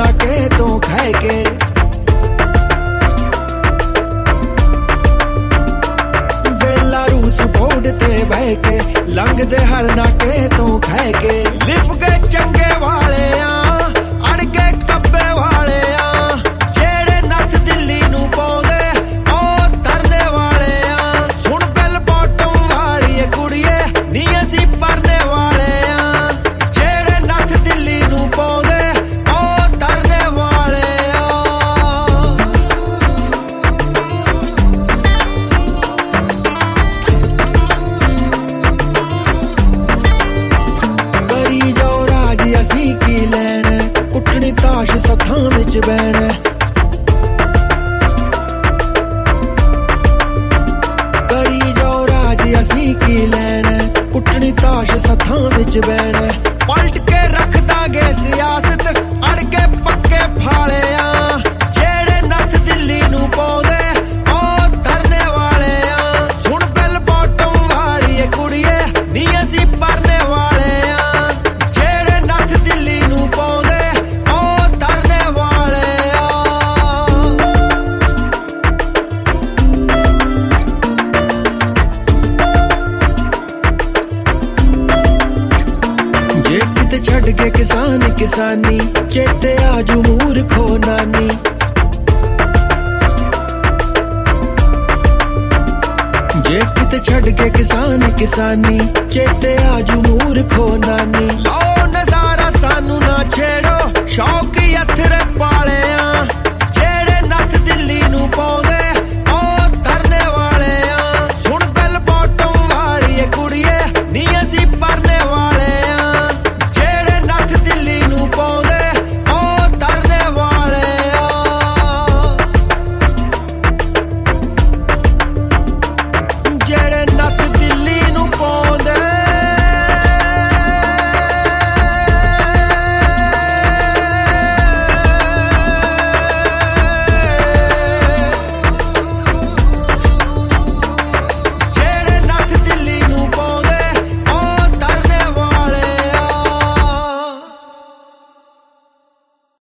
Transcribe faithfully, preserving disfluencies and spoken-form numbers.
नाके तो खह के बेला रूस बोर्ड ते बह के लंघदे हर नाके तो खह के लिफ के चंगे वाले आ अड़ के कब्बे वाले आ जेड़े नथ दिल्ली नू पाउंदे ओ तरने वाले आ सुन बिल बॉटम वाली कुड़िए नी असी परने वाले आ जेड़े नथ दिल्ली नू पाउंदे ओ तरने वाले आ करी जाओ राज असी की लैना कुटनी ताश सथां विच बैना करी जाओ राज असी की लैना कुटनी ताश सथां विच बैना पलट के रख दांगे सियासत अड़ के पक्के फाले आ जेड़े नथ दिल्ली नू पाउंदे ओ तरने वाले आ सुन बिल बॉटम वाली कुड़िए नी असी परने वाले आ जेड़े नथ दिल्ली नू पाउंदे ओ तरने वाले आ जे किते छड़ के किसान किसानी चेते आजू मूर्खो नानी जे किते छड़ के किसान किसानी चेते आजू मूर्खो नानी लो नजारा सानू ना छेड़ो शौकी